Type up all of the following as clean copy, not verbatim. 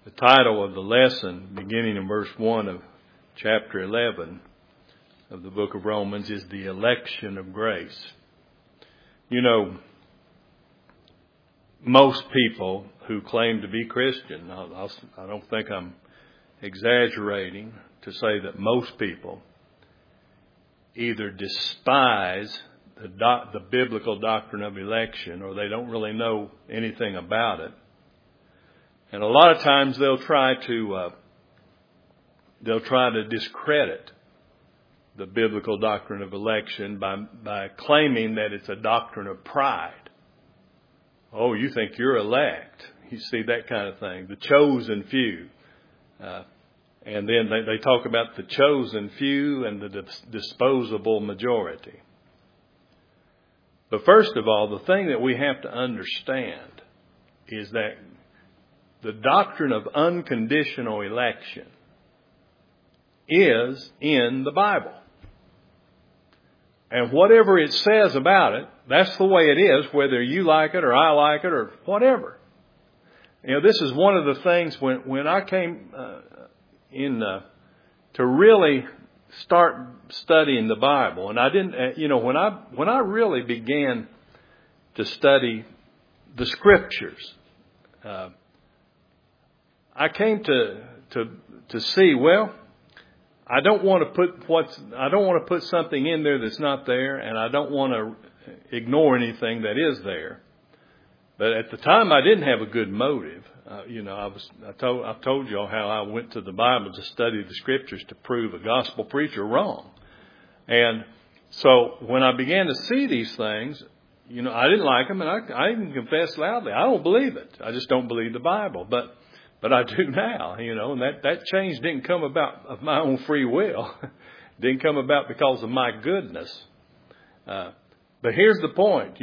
The title of the lesson, beginning in verse 1 of chapter 11 of the book of Romans, is the election of grace. You know, most people who claim to be Christian, I don't think I'm exaggerating to say that most people either despise the biblical doctrine of election, or they don't really know anything about it. And a lot of times they'll try to discredit the biblical doctrine of election by claiming that it's a doctrine of pride. Oh, you think you're elect? You see, that kind of thing. The chosen few. And then they talk about the chosen few and the disposable majority. But first of all, the thing that we have to understand is that the doctrine of unconditional election is in the Bible. And whatever it says about it, that's the way it is, whether you like it or I like it or whatever. You know, this is one of the things when I came to really start studying the Bible, and I didn't, when I really began to study the Scriptures, I came to see, well, I don't want to put something in there that's not there, and I don't want to ignore anything that is there. But at the time, I didn't have a good motive. I've told you all how I went to the Bible to study the Scriptures to prove a gospel preacher wrong. And so when I began to see these things, I didn't like them, and I even confessed loudly, I don't believe it. I just don't believe the Bible. But I do now, and that change didn't come about of my own free will. It didn't come about because of my goodness. But here's the point,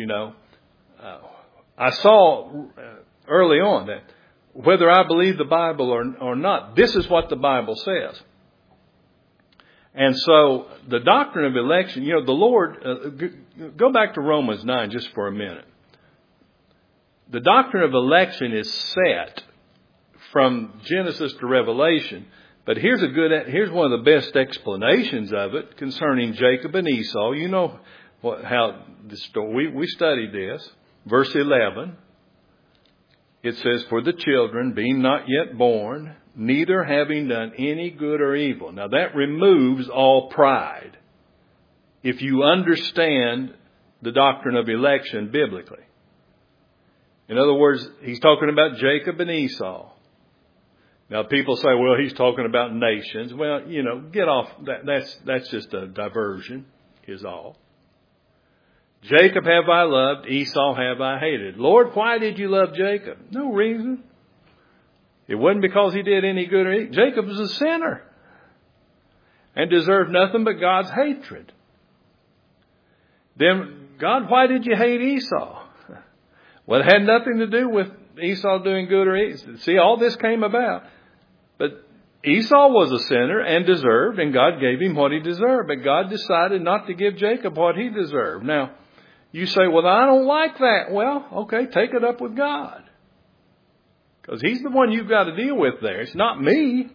I saw early on that whether I believe the Bible or not, this is what the Bible says. And so the doctrine of election, the Lord, go back to Romans 9 just for a minute. The doctrine of election is set from Genesis to Revelation. But here's one of the best explanations of it concerning Jacob and Esau. You know how the story, we studied this. Verse 11, it says, "For the children, being not yet born, neither having done any good or evil." Now that removes all pride, if you understand the doctrine of election biblically. In other words, he's talking about Jacob and Esau. Now people say, well, he's talking about nations. Well, get off that. That's just a diversion, is all. Jacob have I loved, Esau have I hated. Lord, why did you love Jacob? No reason. It wasn't because he did any good or evil. Jacob was a sinner and deserved nothing but God's hatred. Then, God, why did you hate Esau? Well, it had nothing to do with Esau doing good or evil. See, all this came about. But Esau was a sinner and deserved, and God gave him what he deserved. But God decided not to give Jacob what he deserved. Now, you say, well, I don't like that. Well, okay, take it up with God. Because he's the one you've got to deal with there. It's not me.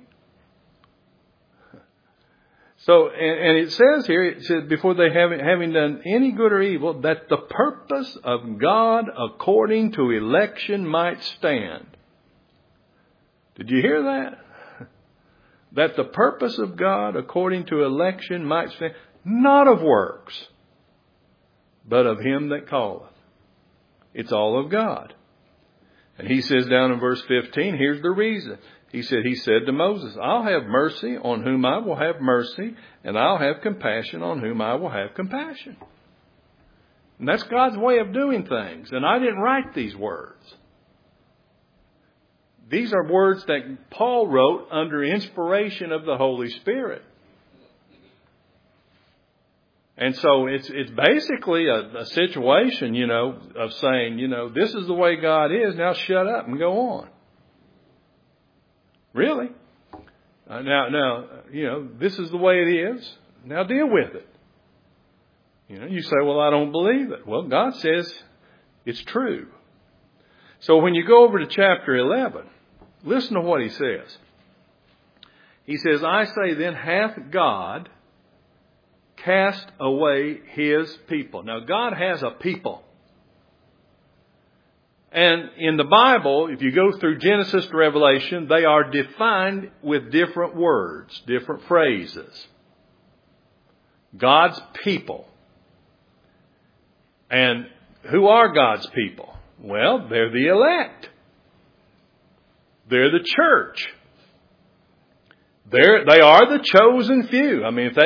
So, and it says here, it says, before they having done any good or evil, that the purpose of God according to election might stand. Did you hear that? That the purpose of God according to election might stand, not of works, but of him that calleth. It's all of God. And he says down in verse 15, here's the reason. He said to Moses, I'll have mercy on whom I will have mercy, and I'll have compassion on whom I will have compassion. And that's God's way of doing things. And I didn't write these words. These are words that Paul wrote under inspiration of the Holy Spirit. And so it's basically a situation, of saying, this is the way God is. Now shut up and go on. Really? Now, this is the way it is. Now deal with it. You say, well, I don't believe it. Well, God says it's true. So when you go over to chapter 11, Listen to what he says. He says, I say then, hath God cast away his people? Now, God has a people. And in the Bible, if you go through Genesis to Revelation, they are defined with different words, different phrases. God's people. And who are God's people? Well, they're the elect. They're the church. They are the chosen few. I mean, if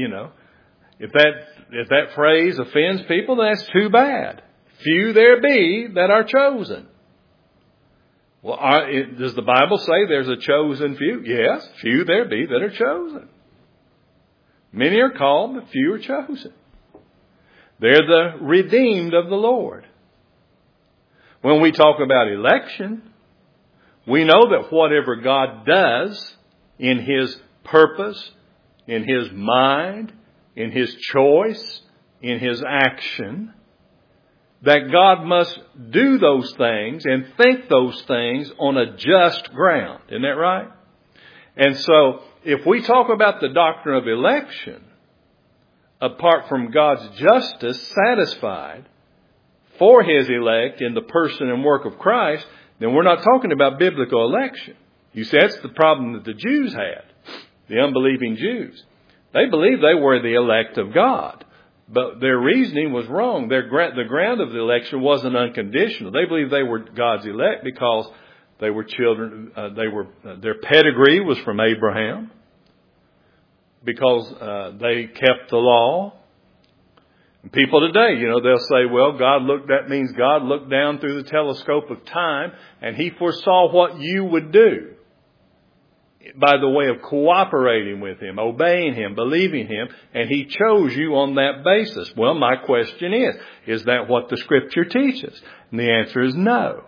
that phrase offends people, that's too bad. Few there be that are chosen. Well, does the Bible say there's a chosen few? Yes, few there be that are chosen. Many are called, but few are chosen. They're the redeemed of the Lord. When we talk about election, we know that whatever God does in His purpose, in His mind, in His choice, in His action, that God must do those things and think those things on a just ground. Isn't that right? And so, if we talk about the doctrine of election, apart from God's justice satisfied for His elect in the person and work of Christ, then we're not talking about biblical election. You see, that's the problem that the Jews had, the unbelieving Jews. They believed they were the elect of God. But their reasoning was wrong. The ground of the election wasn't unconditional. They believed they were God's elect because they were children. Their pedigree was from Abraham. Because they kept the law. And people today, they'll say, well, that means God looked down through the telescope of time and He foresaw what you would do by the way of cooperating with Him, obeying Him, believing Him, and He chose you on that basis. Well, my question is that what the Scripture teaches? And the answer is no.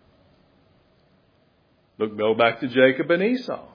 Go back to Jacob and Esau.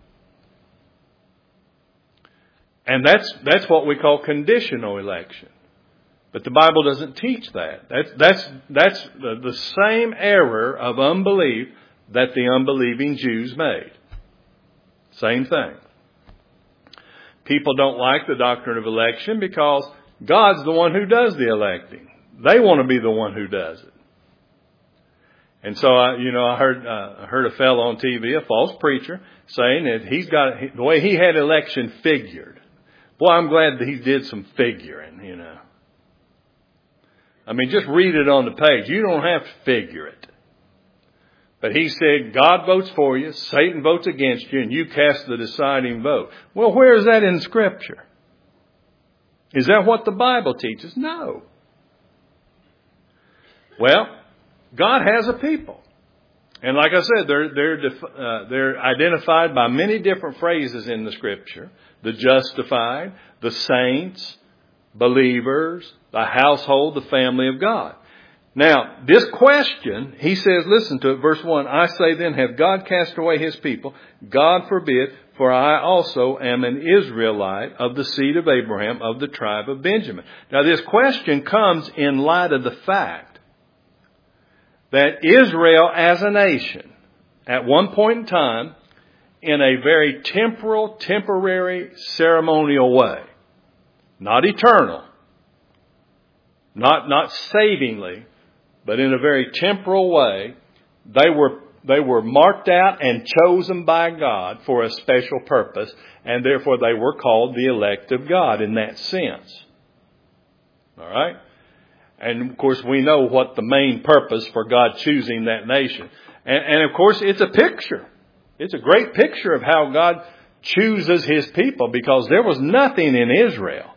And that's what we call conditional election. But the Bible doesn't teach that. That's the same error of unbelief that the unbelieving Jews made. Same thing. People don't like the doctrine of election because God's the one who does the electing. They want to be the one who does it. And so, I heard a fellow on TV, a false preacher, saying that he's got the way he had election figured. Boy, I'm glad that he did some figuring, I mean, just read it on the page. You don't have to figure it. But he said, God votes for you, Satan votes against you, and you cast the deciding vote. Well, where is that in Scripture? Is that what the Bible teaches? No. Well, God has a people. And like I said, they're identified by many different phrases in the Scripture. The justified, the saints, believers, the household, the family of God. Now, this question, he says, listen to it, verse 1, I say then, have God cast away His people? God forbid, for I also am an Israelite of the seed of Abraham, of the tribe of Benjamin. Now, this question comes in light of the fact that Israel as a nation, at one point in time, in a very temporary, ceremonial way, not eternal, not savingly, but in a very temporal way, they were marked out and chosen by God for a special purpose, and therefore they were called the elect of God in that sense. All right? And of course we know what the main purpose for God choosing that nation. And of course it's a picture. It's a great picture of how God chooses His people, because there was nothing in Israel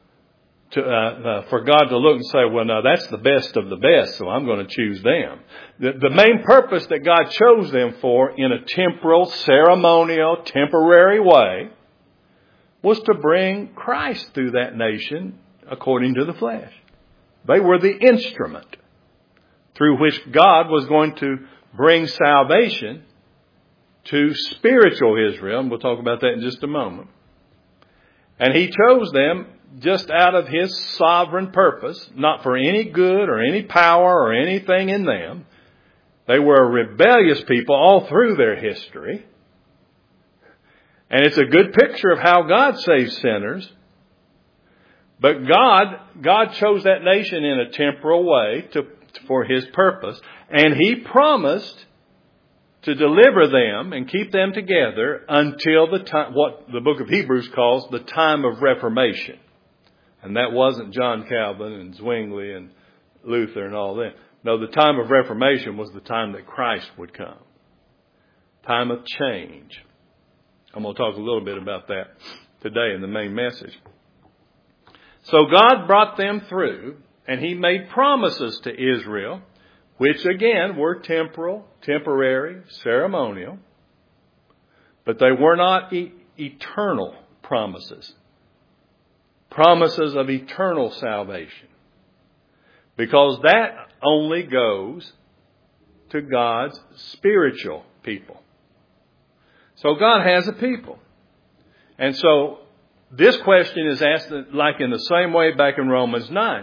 for God to look and say, well, no, that's the best of the best, so I'm going to choose them. The main purpose that God chose them for in a temporal, ceremonial, temporary way was to bring Christ through that nation according to the flesh. They were the instrument through which God was going to bring salvation to spiritual Israel, and we'll talk about that in just a moment. And He chose them just out of His sovereign purpose, not for any good or any power or anything in them. They were a rebellious people all through their history. And it's a good picture of how God saves sinners. But God chose that nation in a temporal way for His purpose. And He promised to deliver them and keep them together until the time, what the book of Hebrews calls the time of Reformation. And that wasn't John Calvin and Zwingli and Luther and all that. No, the time of Reformation was the time that Christ would come. Time of change. I'm going to talk a little bit about that today in the main message. So God brought them through, and He made promises to Israel, which again were temporal, temporary, ceremonial, but they were not eternal promises. Promises of eternal salvation. Because that only goes to God's spiritual people. So God has a people. And so this question is asked like in the same way back in Romans 9.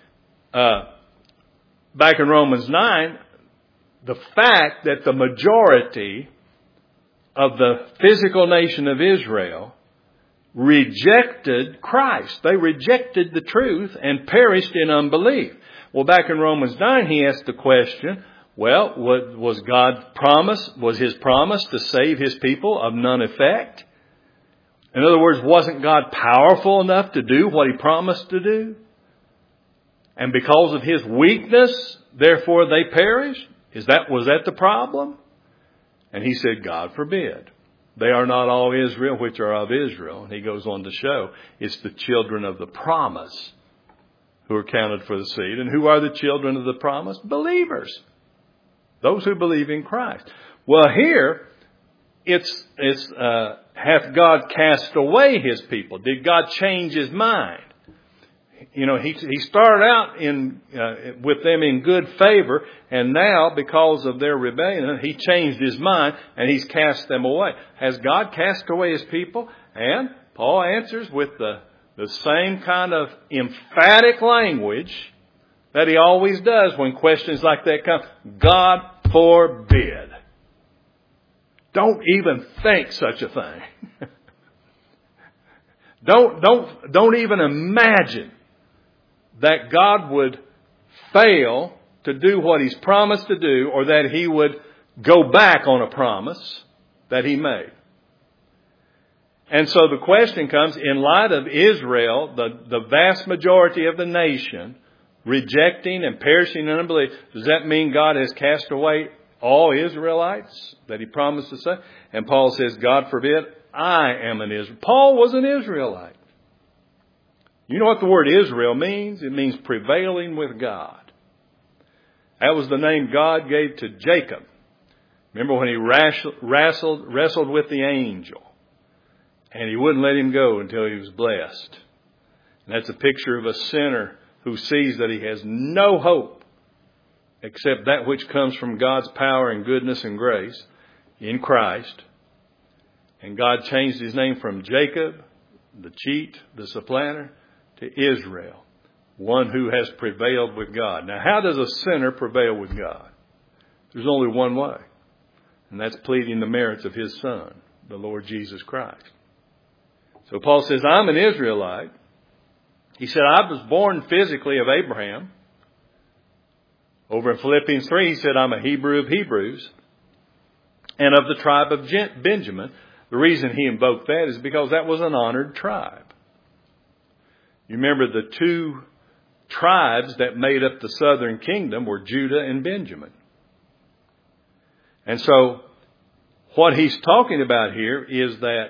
Back in Romans 9, the fact that the majority of the physical nation of Israel rejected Christ. They rejected the truth and perished in unbelief. Well, back in Romans 9, he asked the question, well, was His promise to save His people of none effect? In other words, wasn't God powerful enough to do what He promised to do? And because of His weakness, therefore they perished? Was that the problem? And he said, God forbid. They are not all Israel which are of Israel. And he goes on to show it's the children of the promise who are counted for the seed. And who are the children of the promise? Believers. Those who believe in Christ. Well, here, hath God cast away His people? Did God change His mind? You know, He started out with them in good favor, and now, because of their rebellion, He changed His mind, and He's cast them away. Has God cast away His people? And Paul answers with the same kind of emphatic language that he always does when questions like that come. God forbid. Don't even think such a thing. Don't even imagine that God would fail to do what He's promised to do, or that He would go back on a promise that He made. And so the question comes, in light of Israel, the vast majority of the nation, rejecting and perishing in unbelief, does that mean God has cast away all Israelites that He promised to save? And Paul says, God forbid, I am an Israelite. Paul was an Israelite. You know what the word Israel means? It means prevailing with God. That was the name God gave to Jacob. Remember when he wrestled with the angel, and he wouldn't let him go until he was blessed. And that's a picture of a sinner who sees that he has no hope except that which comes from God's power and goodness and grace in Christ. And God changed his name from Jacob, the cheat, the supplanter, to Israel, one who has prevailed with God. Now, how does a sinner prevail with God? There's only one way, and that's pleading the merits of His Son, the Lord Jesus Christ. So Paul says, I'm an Israelite. He said, I was born physically of Abraham. Over in Philippians 3, he said, I'm a Hebrew of Hebrews and of the tribe of Benjamin. The reason he invoked that is because that was an honored tribe. You remember the two tribes that made up the southern kingdom were Judah and Benjamin. And so what he's talking about here is that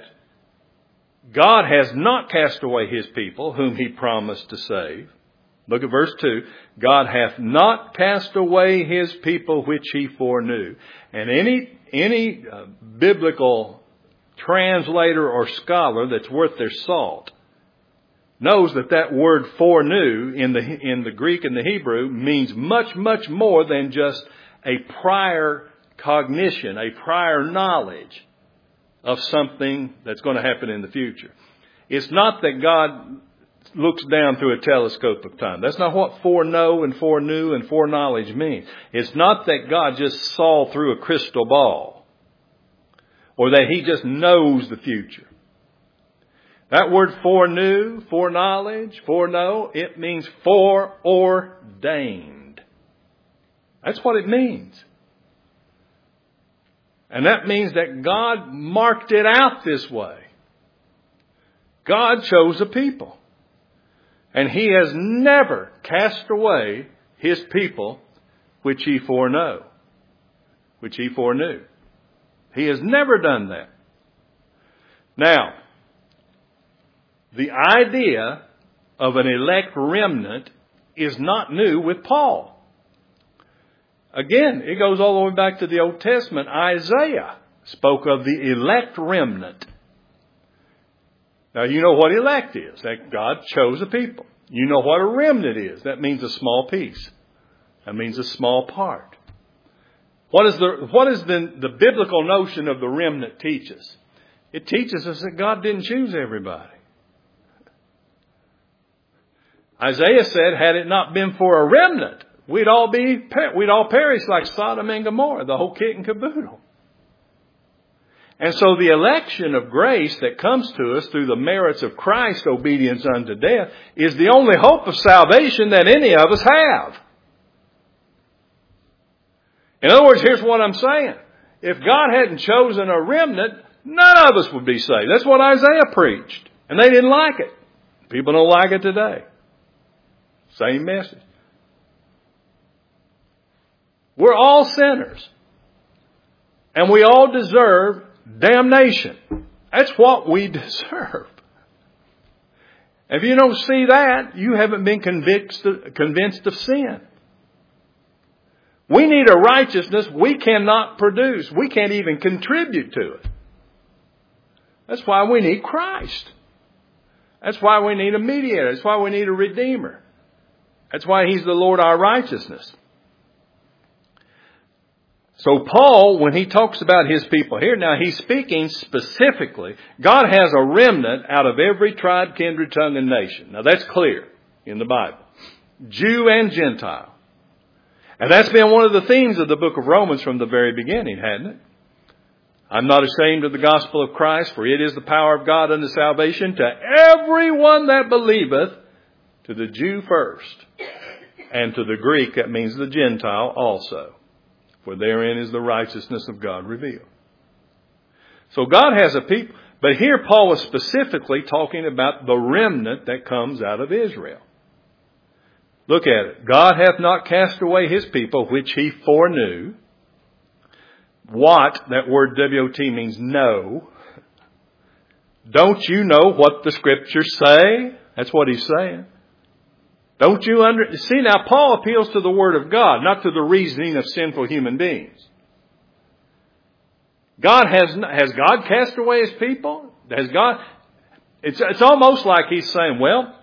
God has not cast away His people whom He promised to save. Look at verse 2. God hath not cast away His people which He foreknew. And any biblical translator or scholar that's worth their salt knows that word foreknew in the Greek and the Hebrew means much, much more than just a prior cognition, a prior knowledge of something that's going to happen in the future. It's not that God looks down through a telescope of time. That's not what foreknow and foreknew and foreknowledge means. It's not that God just saw through a crystal ball or that He just knows the future. That word foreknew, foreknowledge, foreknow, it means foreordained. That's what it means. And that means that God marked it out this way. God chose a people. And He has never cast away His people which He foreknew. Which He foreknew. He has never done that. Now, the idea of an elect remnant is not new with Paul. Again, it goes all the way back to the Old Testament. Isaiah spoke of the elect remnant. Now, you know what elect is. That God chose a people. You know what a remnant is. That means a small piece. That means a small part. What is the biblical notion of the remnant teach us? It teaches us that God didn't choose everybody. Isaiah said, had it not been for a remnant, we'd all perish like Sodom and Gomorrah, the whole kit and caboodle. And so the election of grace that comes to us through the merits of Christ's obedience unto death is the only hope of salvation that any of us have. In other words, here's what I'm saying. If God hadn't chosen a remnant, none of us would be saved. That's what Isaiah preached. And they didn't like it. People don't like it today. Same message. We're all sinners. And we all deserve damnation. That's what we deserve. If you don't see that, you haven't been convinced of sin. We need a righteousness we cannot produce. We can't even contribute to it. That's why we need Christ. That's why we need a mediator. That's why we need a redeemer. That's why He's the Lord our righteousness. So Paul, when he talks about his people here, now he's speaking specifically. God has a remnant out of every tribe, kindred, tongue, and nation. Now that's clear in the Bible. Jew and Gentile. And that's been one of the themes of the book of Romans from the very beginning, hadn't it? I'm not ashamed of the gospel of Christ, for it is the power of God unto salvation to everyone that believeth, to the Jew first, and to the Greek, that means the Gentile also. For therein is the righteousness of God revealed. So God has a people. But here Paul is specifically talking about the remnant that comes out of Israel. Look at it. God hath not cast away His people, which He foreknew. What, that word WOT means know. Don't you know what the Scriptures say? That's what he's saying. Don't you see, now Paul appeals to the Word of God, not to the reasoning of sinful human beings. Has God cast away His people? It's almost like he's saying, well,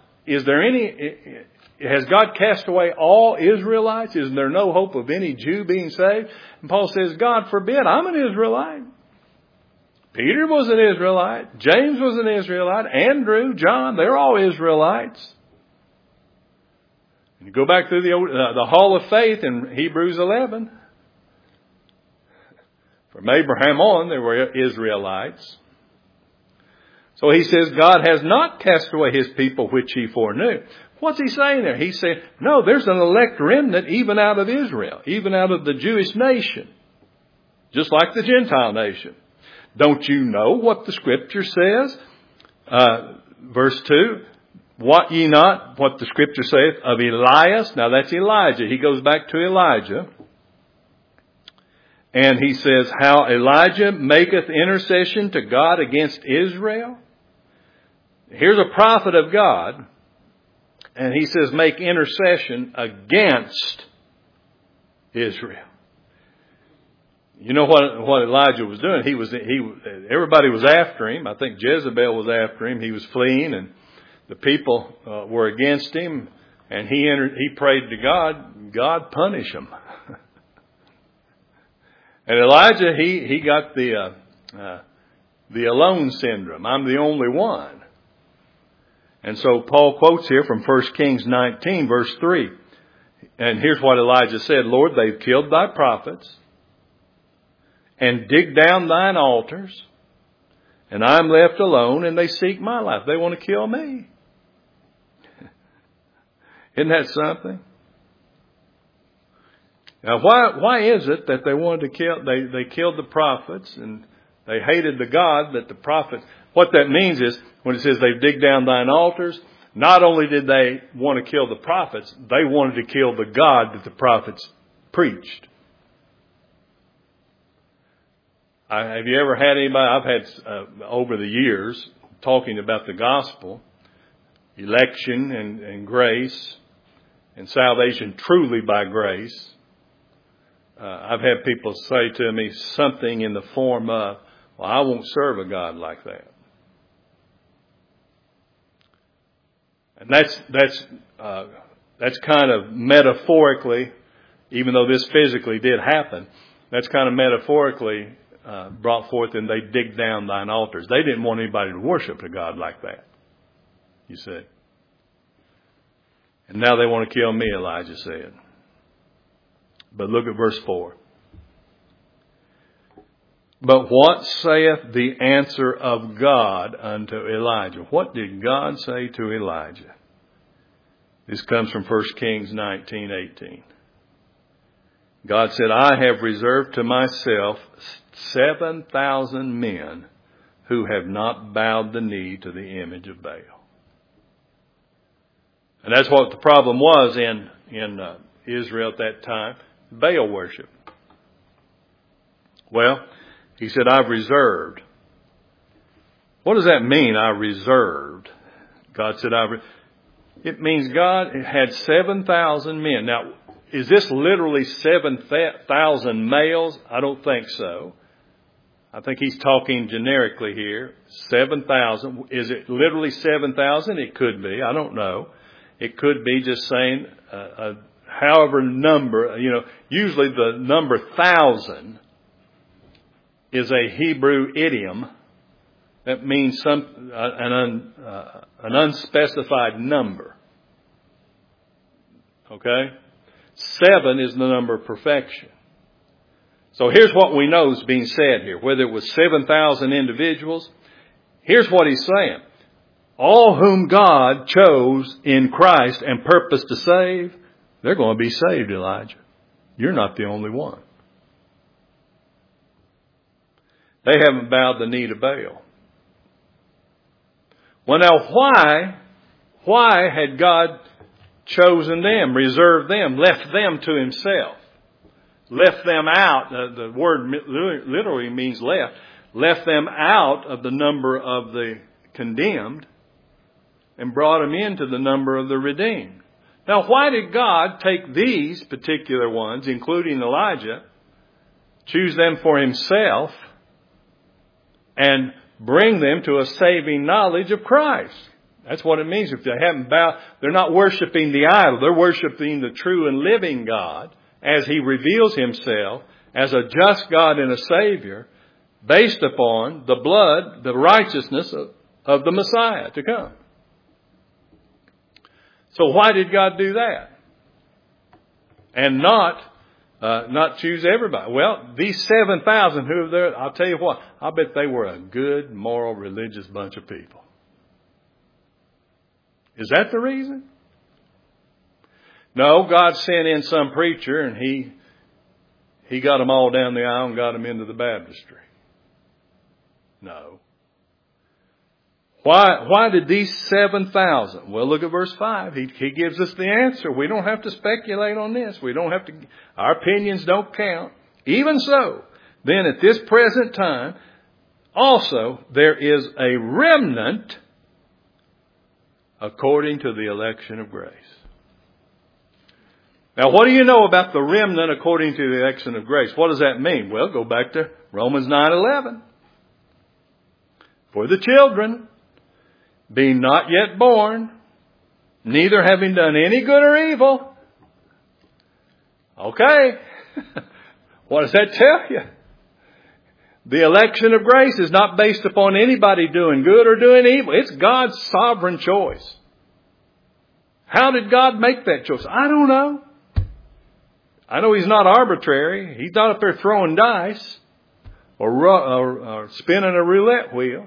has God cast away all Israelites? Is there no hope of any Jew being saved? And Paul says, God forbid, I'm an Israelite. Peter was an Israelite. James was an Israelite. Andrew, John, they're all Israelites. You go back through the Hall of Faith in Hebrews 11. From Abraham on, there were Israelites. So he says, God has not cast away His people which He foreknew. What's he saying there? He's saying, no, there's an elect remnant even out of Israel, even out of the Jewish nation, just like the Gentile nation. Don't you know what the Scripture says? Verse 2. What ye not, what the Scripture saith of Elias. Now that's Elijah. He goes back to Elijah. And he says, how Elijah maketh intercession to God against Israel. Here's a prophet of God. And he says, make intercession against Israel. You know what Elijah was doing? Everybody was after him. I think Jezebel was after him. He was fleeing, and the people were against him, and he prayed to God, God punish them. And Elijah, he got the alone syndrome. I'm the only one. And so Paul quotes here from 1 Kings 19, verse 3. And here's what Elijah said, Lord, they've killed thy prophets and digged down thine altars, and I'm left alone, and they seek my life. They want to kill me. Isn't that something? Now, why is it that they wanted to kill, they killed the prophets, and they hated the God that the prophets, what that means is, when it says they've digged down thine altars, not only did they want to kill the prophets, they wanted to kill the God that the prophets preached. Have you ever had anybody, I've had over the years, talking about the gospel, election and grace, and salvation truly by grace. I've had people say to me something in the form of, well, I won't serve a God like that. And that's kind of metaphorically, even though this physically did happen, that's kind of metaphorically brought forth, and they dig down thine altars. They didn't want anybody to worship a God like that, you see. And now they want to kill me, Elijah said. But look at verse 4. But what saith the answer of God unto Elijah? What did God say to Elijah? This comes from 1 Kings 19:18. God said, I have reserved to myself 7,000 men who have not bowed the knee to the image of Baal. And that's what the problem was in Israel at that time. Baal worship. Well, he said, I've reserved. What does that mean, I reserved? God said, it means God had 7,000 men. Now, is this literally 7,000 males? I don't think so. I think he's talking generically here. 7,000. Is it literally 7,000? It could be. I don't know. It could be just saying however number, usually the number 1,000 is a Hebrew idiom that means an unspecified number. Okay? 7 is the number of perfection. So here's what we know is being said here. Whether it was 7,000 individuals, here's what he's saying. All whom God chose in Christ and purposed to save, they're going to be saved, Elijah. You're not the only one. They haven't bowed the knee to Baal. Well, now why had God chosen them, reserved them, left them to himself? Left them out, the word literally means left them out of the number of the condemned and brought them into the number of the redeemed. Now, why did God take these particular ones, including Elijah, choose them for himself and bring them to a saving knowledge of Christ? That's what it means. If they haven't bowed, they're not worshiping the idol. They're worshiping the true and living God as he reveals himself as a just God and a Savior based upon the blood, the righteousness of the Messiah to come. So why did God do that? And not choose everybody? Well, these 7,000 who are there, I'll tell you what, I bet they were a good, moral, religious bunch of people. Is that the reason? No, God sent in some preacher and he got them all down the aisle and got them into the baptistry. No. Why did these 7,000? Well, look at verse 5. He gives us the answer. We don't have to speculate on this. Our opinions don't count. Even so, then at this present time, also there is a remnant according to the election of grace. Now, what do you know about the remnant according to the election of grace? What does that mean? Well, go back to Romans 9:11. For the children, being not yet born, neither having done any good or evil. Okay. What does that tell you? The election of grace is not based upon anybody doing good or doing evil. It's God's sovereign choice. How did God make that choice? I don't know. I know He's not arbitrary. He's not up there throwing dice or spinning a roulette wheel.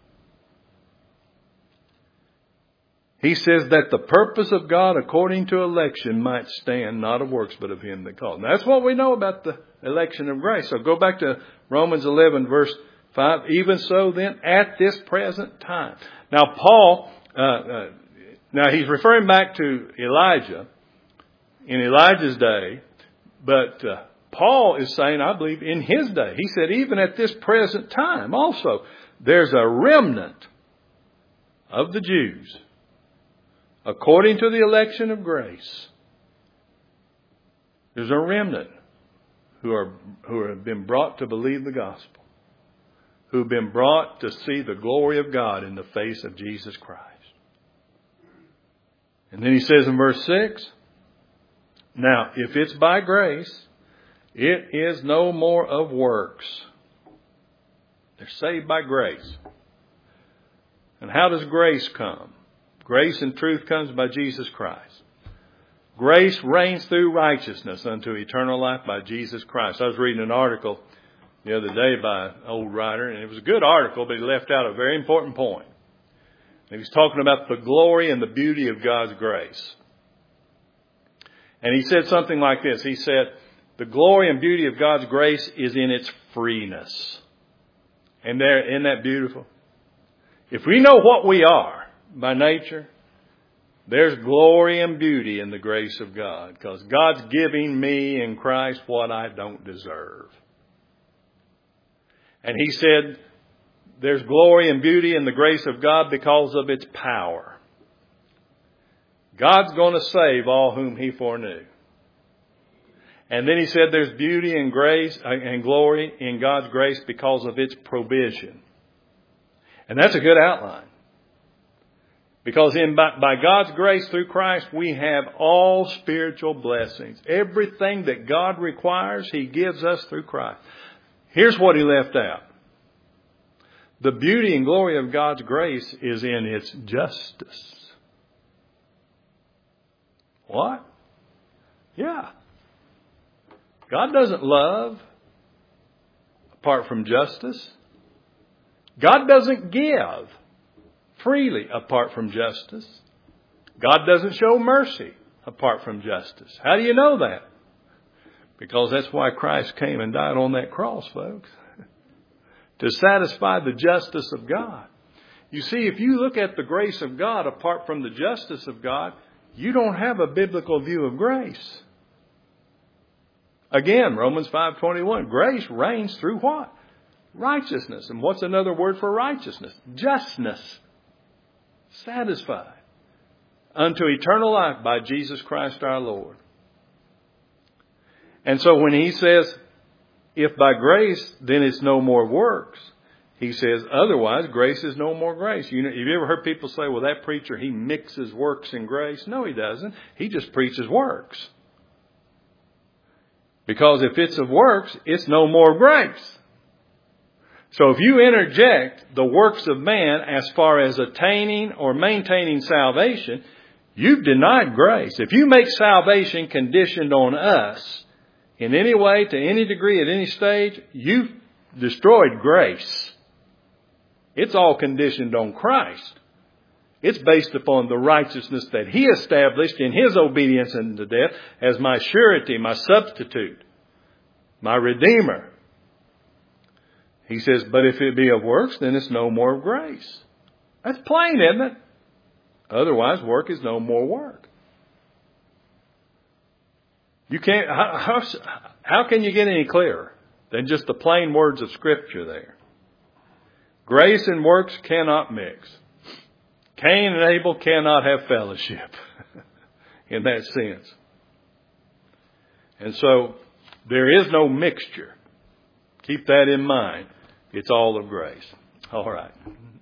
He says that the purpose of God according to election might stand, not of works, but of Him that called. That's what we know about the election of grace. So go back to Romans 11, verse 5. Even so then, at this present time. Now Paul, now he's referring back to Elijah, in Elijah's day. But Paul is saying, I believe, in his day. He said, even at this present time also, there's a remnant of the Jews, according to the election of grace. There's a remnant who have been brought to believe the gospel, who have been brought to see the glory of God in the face of Jesus Christ. And then he says in verse 6, now, if it's by grace, it is no more of works. They're saved by grace. And how does grace come? Grace and truth comes by Jesus Christ. Grace reigns through righteousness unto eternal life by Jesus Christ. I was reading an article the other day by an old writer, and it was a good article, but he left out a very important point. He was talking about the glory and the beauty of God's grace. And he said something like this. He said, the glory and beauty of God's grace is in its freeness. And isn't that beautiful? If we know what we are by nature, there's glory and beauty in the grace of God. Because God's giving me in Christ what I don't deserve. And he said, there's glory and beauty in the grace of God because of its power. God's going to save all whom He foreknew. And then he said there's beauty and grace and glory in God's grace because of its provision. And that's a good outline. Because by God's grace through Christ, we have all spiritual blessings. Everything that God requires, He gives us through Christ. Here's what He left out. The beauty and glory of God's grace is in its justice. What? Yeah. God doesn't love apart from justice. God doesn't give freely apart from justice. God doesn't show mercy apart from justice. How do you know that? Because that's why Christ came and died on that cross, folks. To satisfy the justice of God. You see, if you look at the grace of God apart from the justice of God, you don't have a biblical view of grace. Again, Romans 5:21, grace reigns through what? Righteousness. And what's another word for righteousness? Justness. Satisfied. Unto eternal life by Jesus Christ our Lord. And so when he says, if by grace, then it's no more works. He says, otherwise, grace is no more grace. Have you ever heard people say, well, that preacher, he mixes works and grace? No, he doesn't. He just preaches works. Because if it's of works, it's no more grace. So if you interject the works of man as far as attaining or maintaining salvation, you've denied grace. If you make salvation conditioned on us in any way, to any degree, at any stage, you've destroyed grace. It's all conditioned on Christ. It's based upon the righteousness that He established in His obedience unto death as my surety, my substitute, my Redeemer. He says, but if it be of works, then it's no more of grace. That's plain, isn't it? Otherwise, work is no more work. You can't. How can you get any clearer than just the plain words of Scripture there? Grace and works cannot mix. Cain and Abel cannot have fellowship in that sense. And so there is no mixture. Keep that in mind. It's all of grace. All right.